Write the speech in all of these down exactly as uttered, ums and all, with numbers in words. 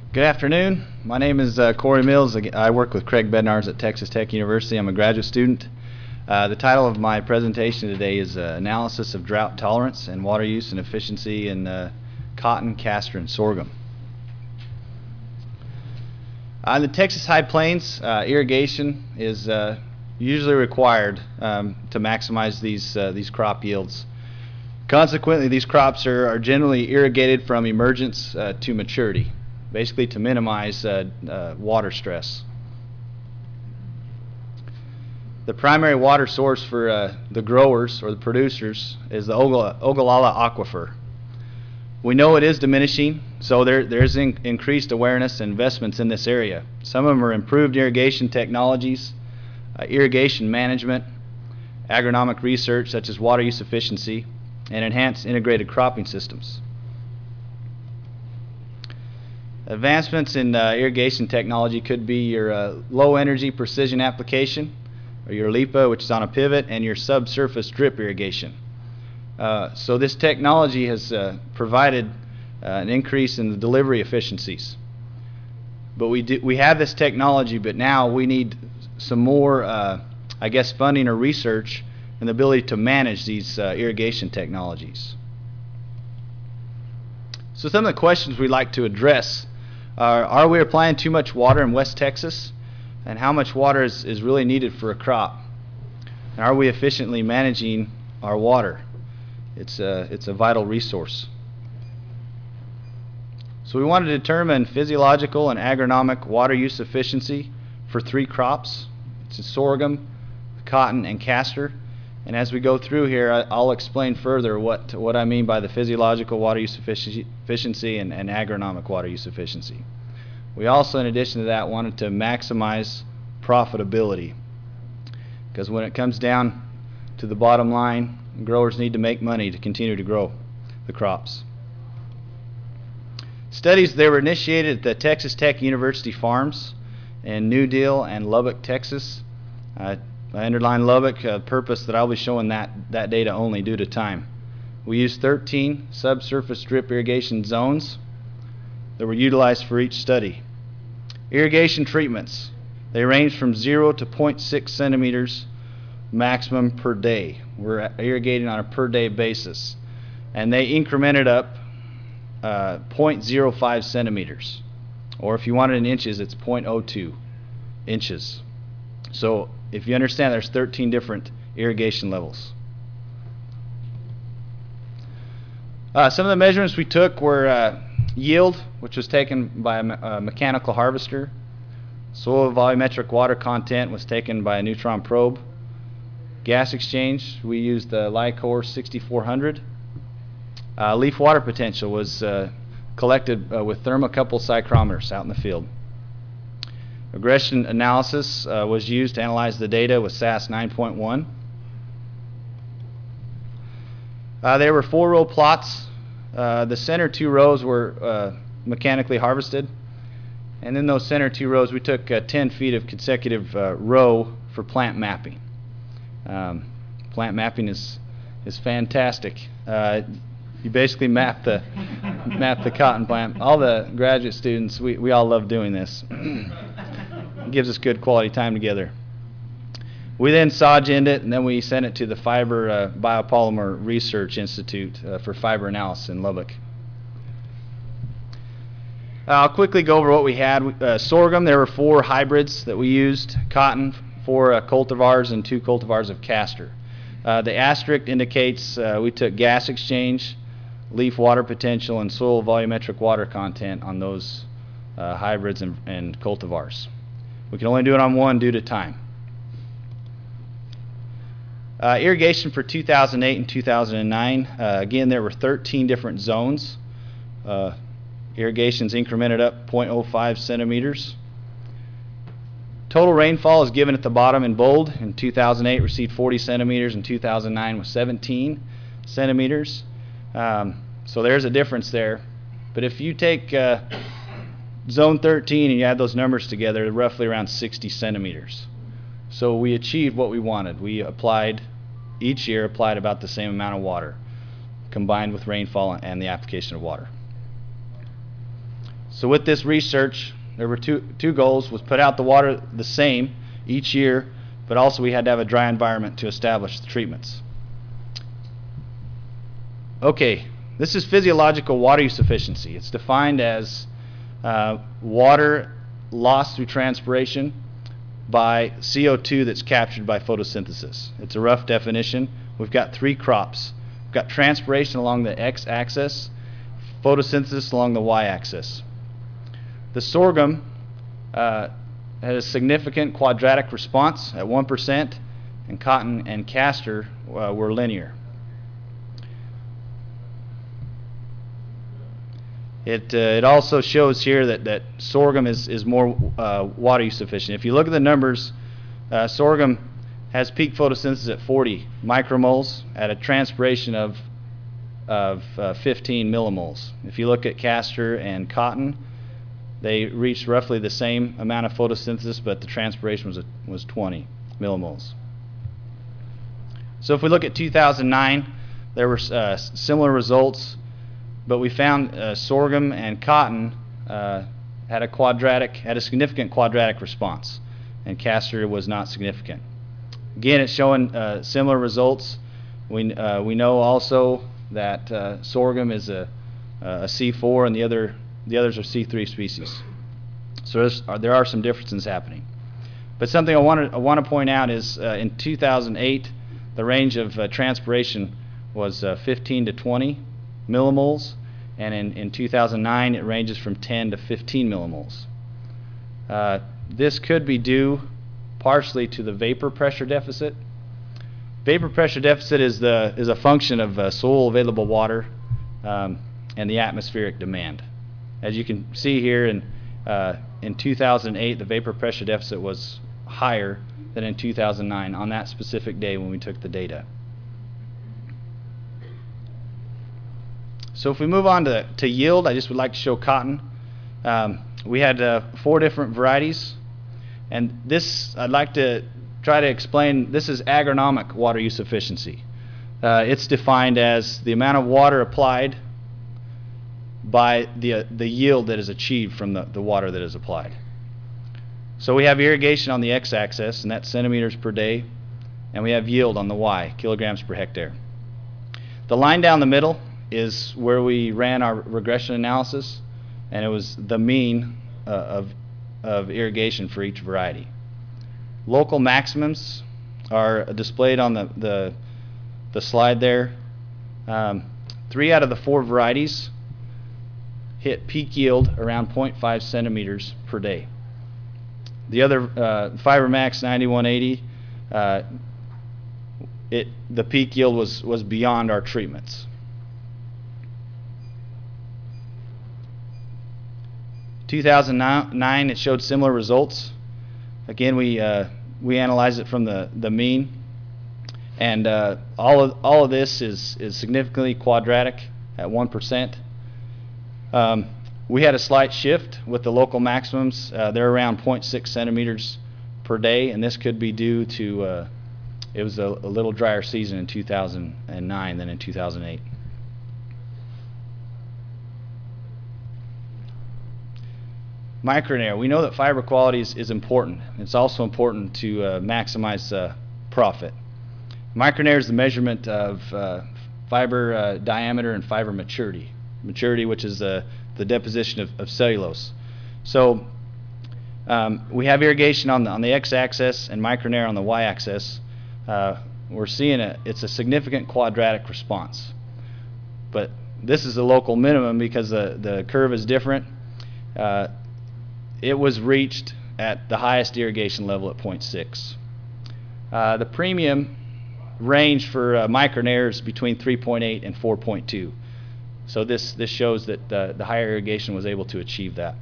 Good afternoon. My name is uh, Corey Mills. I work with Craig Bednarz at Texas Tech University. I'm a graduate student. Uh, the title of my presentation today is uh, Analysis of Drought Tolerance and Water Use and Efficiency in uh, Cotton, Castor, and Sorghum. On the Texas High Plains, uh, irrigation is uh, usually required um, to maximize these, uh, these crop yields. Consequently, these crops are, are generally irrigated from emergence uh, to maturity, basically to minimize uh, uh, water stress. The primary water source for uh, the growers or the producers is the Ogallala Aquifer. We know it is diminishing, so there, there's in increased awareness and investments in this area. Some of them are improved irrigation technologies, uh, irrigation management, agronomic research such as water use efficiency, and enhanced integrated cropping systems. Advancements in uh, irrigation technology could be your uh, low energy precision application, or your LIPA, which is on a pivot, and your subsurface drip irrigation. Uh, so this technology has uh, provided uh, an increase in the delivery efficiencies. But we, do, we have this technology, but now we need some more, uh, I guess, funding or research and the ability to manage these uh, irrigation technologies. So some of the questions we'd like to address are, are we applying too much water in West Texas? And how much water is, is really needed for a crop? And are we efficiently managing our water? It's a, it's a vital resource. So we want to determine physiological and agronomic water use efficiency for three crops. It's sorghum, cotton, and castor. And as we go through here, I'll explain further what, what I mean by the physiological water use efficiency and, and agronomic water use efficiency. We also, in addition to that, wanted to maximize profitability, because when it comes down to the bottom line, growers need to make money to continue to grow the crops. Studies, they were initiated at the Texas Tech University farms in New Deal and Lubbock, Texas. Uh, I underline Lubbock, a purpose that I'll be showing that, that data only due to time. We used thirteen subsurface drip irrigation zones that were utilized for each study. Irrigation treatments, they range from zero to zero point six centimeters maximum per day. We're irrigating on a per day basis. And they incremented up uh, zero point zero five centimeters. Or if you want it in inches, it's zero point zero two inches. So if you understand, there's thirteen different irrigation levels. Uh, some of the measurements we took were uh, yield, which was taken by a, me a mechanical harvester. Soil volumetric water content was taken by a neutron probe. Gas exchange, we used the Lycor sixty-four hundred. Uh, leaf water potential was uh, collected uh, with thermocouple psychrometers out in the field. Regression analysis uh, was used to analyze the data with S A S nine point one. Uh, there were four row plots. Uh, the center two rows were uh, mechanically harvested, and in those center two rows we took uh, ten feet of consecutive uh, row for plant mapping. Um, plant mapping is is fantastic. Uh, you basically map the map the cotton plant. All the graduate students, we, we all love doing this. It gives us good quality time together. We then saw-genned it, and then we sent it to the Fiber uh, Biopolymer Research Institute uh, for fiber analysis in Lubbock. Uh, I'll quickly go over what we had. Uh, sorghum, there were four hybrids that we used. Cotton, four uh, cultivars, and two cultivars of castor. Uh, the asterisk indicates uh, we took gas exchange, leaf water potential, and soil volumetric water content on those uh, hybrids and, and cultivars. We can only do it on one due to time. Uh, irrigation for two thousand eight and two thousand nine, uh, again there were thirteen different zones. Uh, irrigation's incremented up zero point zero five centimeters. Total rainfall is given at the bottom in bold. In two thousand eight received forty centimeters, and two thousand nine was seventeen centimeters. Um, so there's a difference there. But if you take uh, zone thirteen and you add those numbers together, they're roughly around sixty centimeters. So we achieved what we wanted. We applied, each year applied about the same amount of water, combined with rainfall and the application of water. So with this research, there were two, two goals, was put out the water the same each year, but also we had to have a dry environment to establish the treatments. Okay, this is physiological water use efficiency. It's defined as uh, water lost through transpiration by C O two that's captured by photosynthesis. It's a rough definition. We've got three crops. We've got transpiration along the x-axis, photosynthesis along the y-axis. The sorghum uh, had a significant quadratic response at one percent, and cotton and castor uh, were linear. It, uh, it also shows here that, that sorghum is, is more uh, water use efficient. If you look at the numbers, uh, sorghum has peak photosynthesis at forty micromoles at a transpiration of, of uh, fifteen millimoles. If you look at castor and cotton, they reached roughly the same amount of photosynthesis, but the transpiration was, a, was twenty millimoles. So if we look at two thousand nine, there were uh, similar results, but we found uh, sorghum and cotton uh, had a quadratic, had a significant quadratic response, and castor was not significant. Again, it's showing uh, similar results. We uh, we know also that uh, sorghum is a, a C four, and the other the others are C three species. So uh, there are some differences happening. But something I want to I want to point out is uh, in two thousand eight, the range of uh, transpiration was uh, fifteen to twenty millimoles, and in, in two thousand nine it ranges from ten to fifteen millimoles. Uh, this could be due partially to the vapor pressure deficit. Vapor pressure deficit is the is a function of uh, soil available water um, and the atmospheric demand. As you can see here, in uh, in two thousand eight, the vapor pressure deficit was higher than in two thousand nine on that specific day when we took the data. So if we move on to, to yield, I just would like to show cotton. Um, we had uh, four different varieties, and this I'd like to try to explain. This is agronomic water use efficiency. Uh, it's defined as the amount of water applied by the, uh, the yield that is achieved from the, the water that is applied. So we have irrigation on the x-axis, and that's centimeters per day, and we have yield on the y, kilograms per hectare. The line down the middle is where we ran our regression analysis, and it was the mean uh, of, of irrigation for each variety. Local maximums are displayed on the, the, the slide there. Um, three out of the four varieties hit peak yield around zero point five centimeters per day. The other, uh, FiberMax ninety-one eighty, uh, it, the peak yield was, was beyond our treatments. two thousand nine, it showed similar results. Again, we uh, we analyzed it from the the mean, and uh, all of all of this is is significantly quadratic at one percent. Um, we had a slight shift with the local maximums. Uh, they're around zero point six centimeters per day, and this could be due to uh, it was a, a little drier season in two thousand nine than in two thousand eight. Micronair, we know that fiber quality is, is important. It's also important to uh, maximize uh, profit. Micronair is the measurement of uh, fiber uh, diameter and fiber maturity. Maturity, which is uh, the deposition of, of cellulose. So um, we have irrigation on the, on the x-axis and Micronair on the y-axis. Uh, we're seeing a, it's a significant quadratic response. But this is a local minimum because the, the curve is different. Uh, It was reached at the highest irrigation level at zero point six. Uh, the premium range for uh, Micronair is between three point eight and four point two. So this, this shows that uh, the higher irrigation was able to achieve that.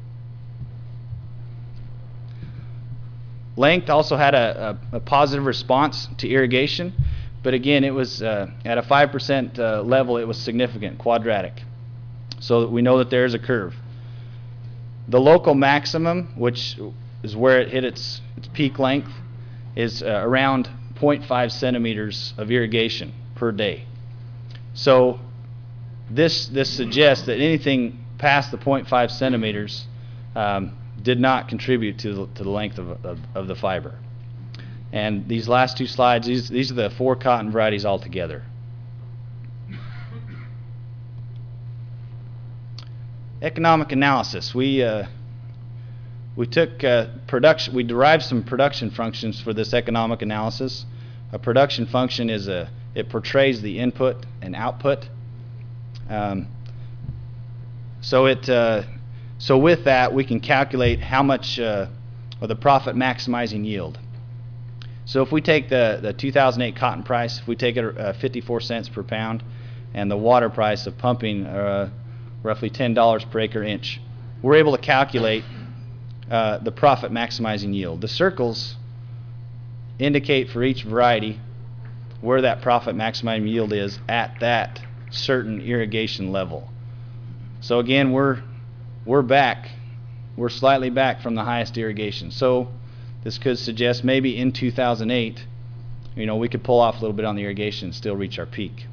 Length also had a, a, a positive response to irrigation, but again, it was uh, at a five percent uh, level, it was significant, quadratic. So we know that there is a curve. The local maximum, which is where it hit its, its peak length, is uh, around zero point five centimeters of irrigation per day. So this, this suggests that anything past the zero point five centimeters um, did not contribute to the, to the length of, of, of the fiber. And these last two slides, these, these are the four cotton varieties altogether. Economic analysis. We uh, we took uh, production. We derived some production functions for this economic analysis. A production function is a it portrays the input and output. Um, so it uh, so with that we can calculate how much uh, or the profit maximizing yield. So if we take the the two thousand eight cotton price, if we take it uh, fifty-four cents per pound, and the water price of pumping uh, roughly ten dollars per acre inch, we're able to calculate uh, the profit maximizing yield. The circles indicate for each variety where that profit maximizing yield is at that certain irrigation level. So again, we're we're back, we're slightly back from the highest irrigation. So this could suggest maybe in two thousand eight, you know, we could pull off a little bit on the irrigation and still reach our peak.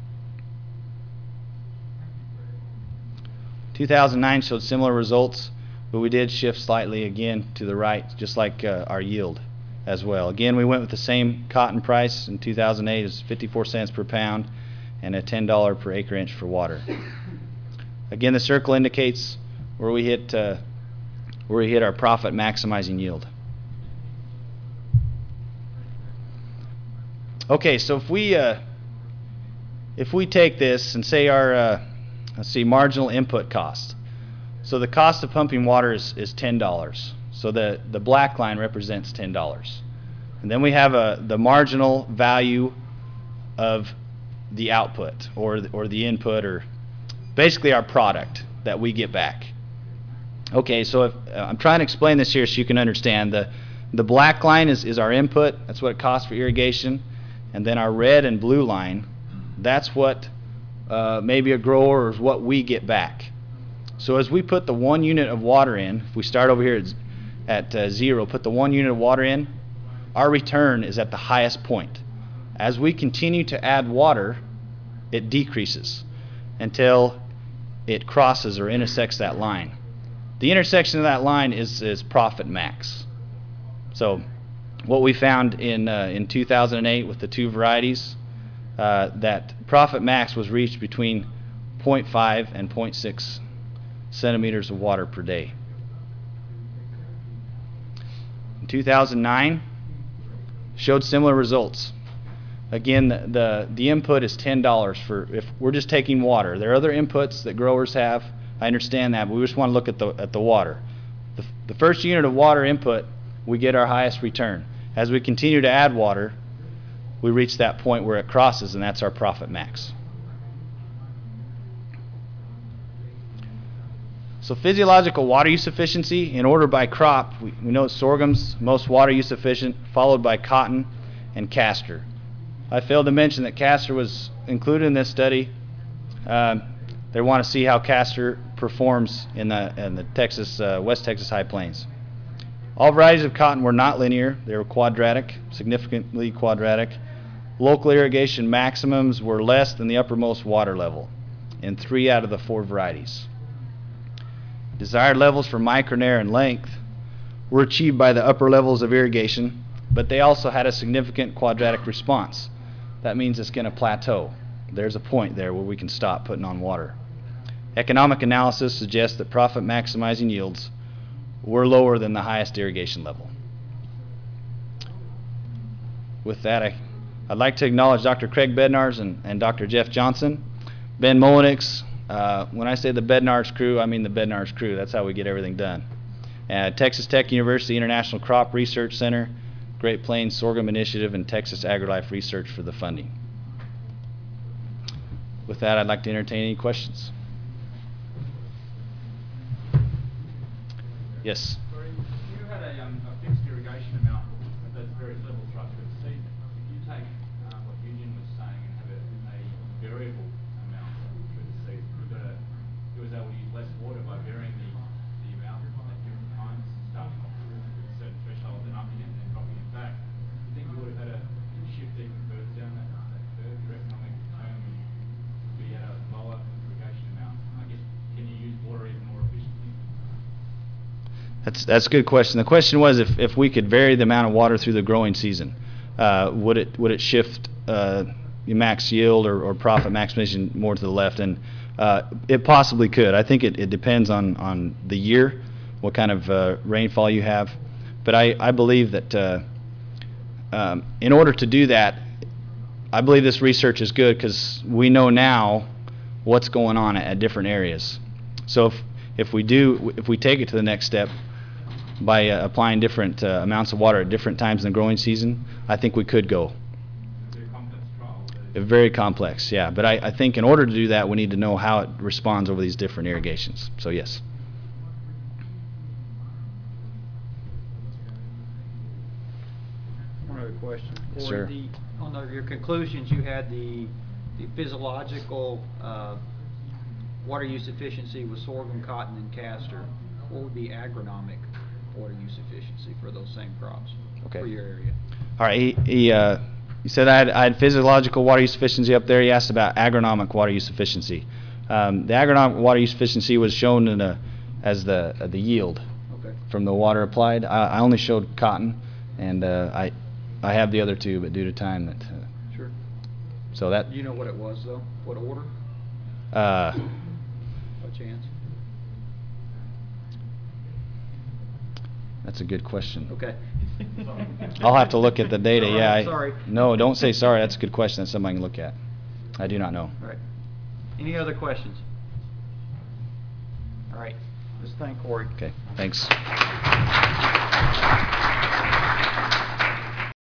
two thousand nine showed similar results, but we did shift slightly again to the right, just like uh, our yield as well. Again, we went with the same cotton price in two thousand eight as fifty-four cents per pound and a ten dollars per acre inch for water. Again, the circle indicates where we hit uh, where we hit our profit maximizing yield. Okay, so if we uh, if we take this and say our uh, let's see, marginal input cost. So the cost of pumping water is, is ten dollars. So the, the black line represents ten dollars. And then we have a, the marginal value of the output or the, or the input, or basically our product that we get back. Okay, so if, uh, I'm trying to explain this here so you can understand. The, the black line is, is our input. That's what it costs for irrigation. And then our red and blue line, that's what Uh, maybe a grower is what we get back. So as we put the one unit of water in, if we start over here at, at uh, zero, put the one unit of water in, our return is at the highest point. As we continue to add water, it decreases until it crosses or intersects that line. The intersection of that line is, is profit max. So what we found in, uh, in two thousand eight with the two varieties, Uh, that profit max was reached between zero point five and zero point six centimeters of water per day. In two thousand nine, showed similar results. Again, the, the, the input is ten dollars for if we're just taking water. There are other inputs that growers have. I understand that, but we just want to look at the, at the water. The, the first unit of water input, we get our highest return. As we continue to add water, we reach that point where it crosses, and that's our profit max. So physiological water use efficiency in order by crop, we, we know sorghum's most water use efficient, followed by cotton and castor. I failed to mention that castor was included in this study. Um, they want to see how castor performs in the, in the Texas, uh, West Texas High Plains. All varieties of cotton were not linear. They were quadratic, significantly quadratic. Local irrigation maximums were less than the uppermost water level in three out of the four varieties. Desired levels for micronair and length were achieved by the upper levels of irrigation, but they also had a significant quadratic response. That means it's going to plateau. There's a point there where we can stop putting on water. Economic analysis suggests that profit maximizing yields were lower than the highest irrigation level. With that, I, I'd like to acknowledge Doctor Craig Bednarz and, and Doctor Jeff Johnson. Ben Molinix, uh, when I say the Bednarz crew, I mean the Bednarz crew. That's how we get everything done. Uh, Texas Tech University International Crop Research Center, Great Plains Sorghum Initiative, and Texas AgriLife Research for the funding. With that, I'd like to entertain any questions. Yes? Sorry, you had a, um, a fixed irrigation amount at those various levels right through the season. If you take um, what Union was saying and have a, a variable amount through the season, you've got a, you was able to use less water by varying the, the amount at different times, starting off with a certain threshold, then upping it and then dropping it back. You think you would have had a shift even further down that, that curve? Your economic term would be at a lower irrigation amount. I guess, can you use water That's that's a good question. The question was if, if we could vary the amount of water through the growing season, uh, would it would it shift uh, your max yield or, or profit maximization more to the left? And uh, it possibly could. I think it, it depends on, on the year, what kind of uh, rainfall you have. But I, I believe that uh, um, in order to do that, I believe this research is good because we know now what's going on at, at different areas. So if if we do if we take it to the next step by uh, applying different uh, amounts of water at different times in the growing season, I think we could go. Very complex trial. Very complex, yeah. But I, I think in order to do that, we need to know how it responds over these different irrigations. So yes. One other question. Yes, For sir. the, on the, your conclusions, you had the, the physiological uh, water use efficiency with sorghum, cotton, and castor. What would be agronomic water use efficiency for those same crops Okay. for your area? All right. He, he, uh, he said I had, I had physiological water use efficiency up there. He asked about agronomic water use efficiency. Um, the agronomic water use efficiency was shown in a, as the uh, the yield Okay. from the water applied. I, I only showed cotton, and uh, I I have the other two, but due to time that. Uh, Sure. so that. Do you know what it was, though? What order? Uh, By chance? that's a good question. Okay. I'll have to look at the data. All right, yeah. I, sorry. No, don't say sorry. That's a good question. That's something I can look at. I do not know. All right. Any other questions? All right. Let's thank Corey. Okay. Thanks.